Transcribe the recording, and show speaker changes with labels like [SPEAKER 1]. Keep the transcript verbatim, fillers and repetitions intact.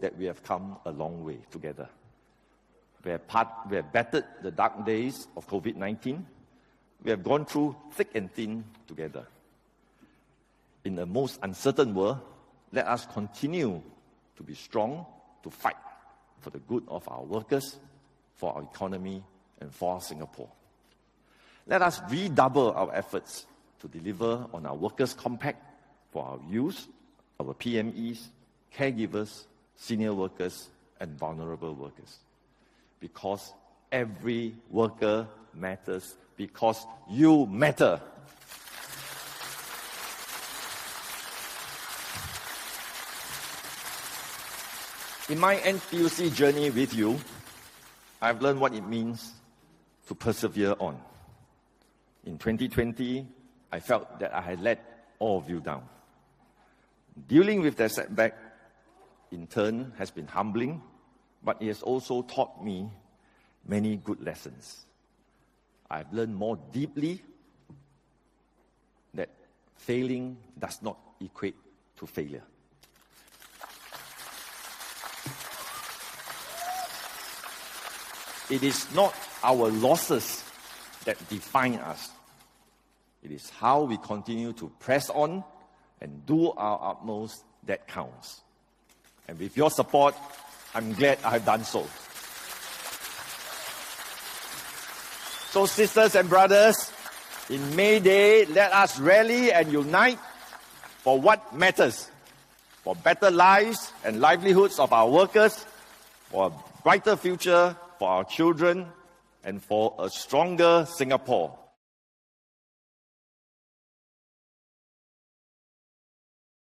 [SPEAKER 1] that we have come a long way together. We have, part, we have battered the dark days of COVID nineteen. We have gone through thick and thin together. In the most uncertain world, let us continue to be strong, to fight for the good of our workers, for our economy, and for Singapore. Let us redouble our efforts to deliver on our Workers' Compact for our youth, our P M Es, caregivers, senior workers, and vulnerable workers. Because every worker matters, because you matter. In my N T U C journey with you, I've learned what it means to persevere on. In twenty twenty, I felt that I had let all of you down. Dealing with that setback, in turn, has been humbling, but it has also taught me many good lessons. I've learned more deeply that failing does not equate to failure. It is not our losses that define us. It is how we continue to press on and do our utmost that counts. And with your support, I'm glad I have done so. So sisters and brothers, in May Day, let us rally and unite for what matters, for better lives and livelihoods of our workers, for a brighter future for our children, and for a stronger Singapore.